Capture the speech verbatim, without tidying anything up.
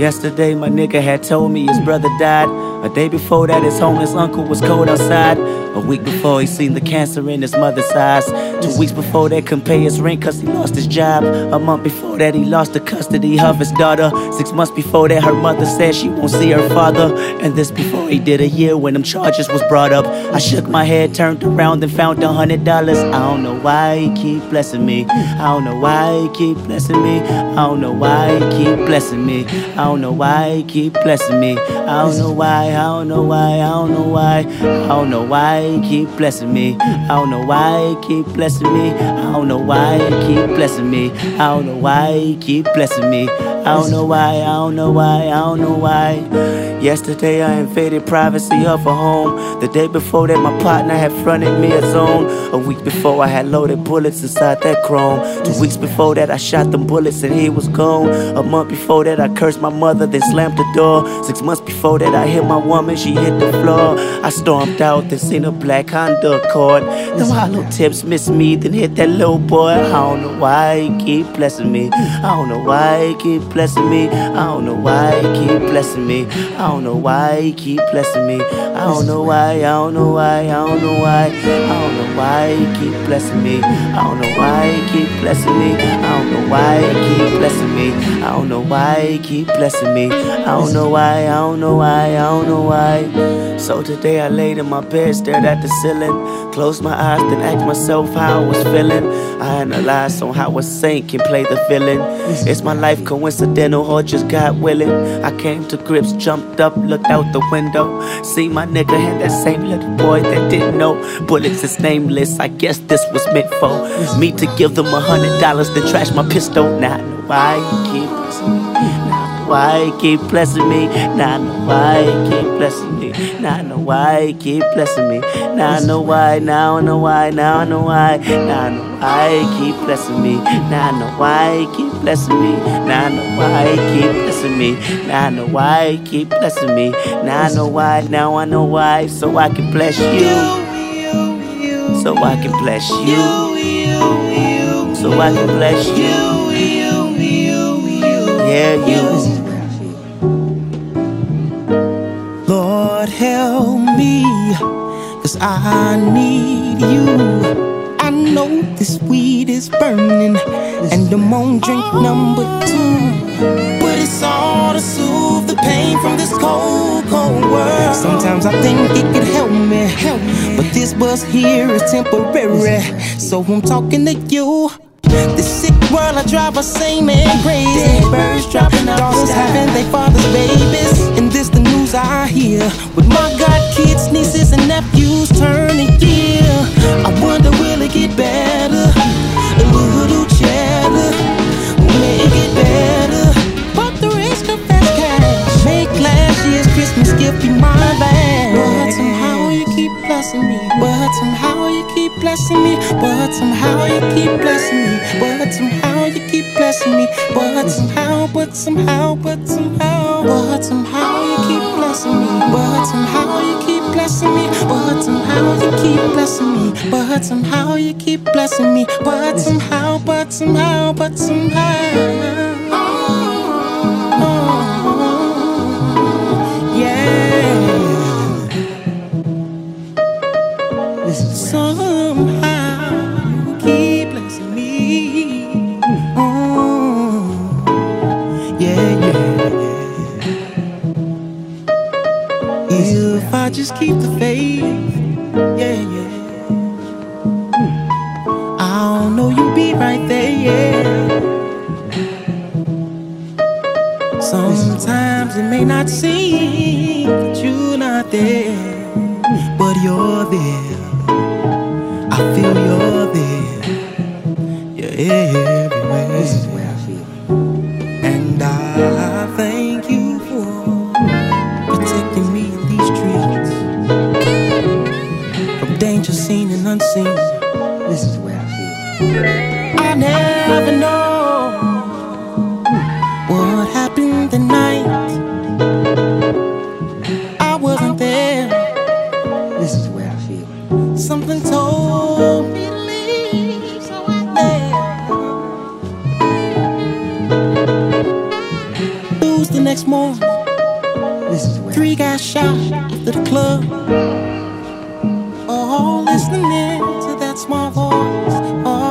Yesterday my nigga had told me his brother died. A day before that his homeless uncle was cold outside. A week before he seen the cancer in his mother's eyes. Two weeks before that couldn't pay his rent cause he lost his job. A month before that he lost the custody of his daughter. Six months before that her mother said she won't see her father. And this before he did a year when them charges was brought up. I shook my head, turned around and found a hundred dollars. I don't know why he keep blessing me. I don't know why he keep blessing me. I don't know why he keep blessing me. I don't know why he keep blessing me. I don't know why, I don't know why, I don't know why. I don't know why he keep blessing me. I don't know why he keep blessing me. I don't know why he keep blessing me. I don't know why he keep blessing me. I don't know why, I don't know why, I don't know why. Yesterday I invaded privacy of a home. The day before that my partner had fronted me a zone. A week before I had loaded bullets inside that chrome. Two weeks before that I shot them bullets and he was gone. A month before that I cursed my mother then slammed the door. Six months before that I hit my woman, she hit the floor. I stormed out then seen a black Honda Accord. Them hollow tips missed me then hit that little boy. I don't know why he keep blessing me. I don't know why he keep blessing me. I don't know why he keep blessing me. I don't know why he keep blessing me. I don't know why, I don't know why, I don't know why. I don't know why he keep blessing me. I don't know why he keep blessing me. I don't know why he keep blessing me. I don't know why he keep blessing me. I don't know why, I don't know why, I don't know why. So today I laid in my bed, stared at the ceiling, closed my eyes, then asked myself how I was feeling. I analyzed on how I sank and played the villain. Is my life coincidental or just God willing? I came to grips, jumped up, looked out the window. See my nigga and that same little boy that didn't know bullets is nameless. I guess this was meant for me to give them a hundred dollars, then trash my pistol. Now I know why he keep blessing me. Now I know why he keep blessing me. Now I know why he keep blessing me. Now I know why he keep blessing me. Now I know why. Now I know why. Now I know why. Now I know why he keep blessing me. Now I know why he keep blessing me. Now I know why he keep blessing me. Now I know why he keep blessing me. Now I know why. Now I know why. So I can bless you. So I can bless you. So I can bless you. Yeah, you. Lord help me, cause I need you. I know this weed is burning and I'm on drink number two, but it's all to soothe the pain from this cold, cold world. Sometimes I think it could help me, help me. But this buzz here is temporary, so I'm talking to you. This sick world I drive a same and crazy. Dead birds dropping out, daughters having their father's babies. And this the news I hear, with my god kids, nieces and nephews turning year. I wonder will it get better? A little cheddar will make it better. But the risk of fast cash make last year's Christmas gift be my last. But somehow you keep blessing me. But somehow you keep blessing me. But somehow you keep blessing me. But somehow you keep blessing me. But somehow, but somehow, but somehow, but somehow you keep blessing me. But somehow you keep blessing me. But somehow you keep blessing me. But somehow you keep blessing me. But somehow, but somehow, but somehow. Somehow you keep blessing me. Oh, yeah, yeah. If I just keep the faith, yeah, yeah. I'll know you'll be right there, yeah. Sometimes it may not seem that you're not there, but you're there. I feel you're there, you're everywhere. This is where I feel. And I thank you for protecting me in these streets, from danger seen and unseen. This is where I feel. I never know what happened the night I wasn't there. This is where I feel. Something told me to leave, so I left. Lose the next next morning, three guys shot after the club. All listening to that small voice. All